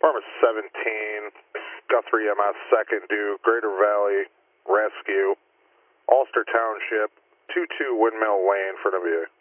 Department 17, Guthrie MS, second due, Greater Valley Rescue, Ulster Township, 22 Windmill Lane for WA.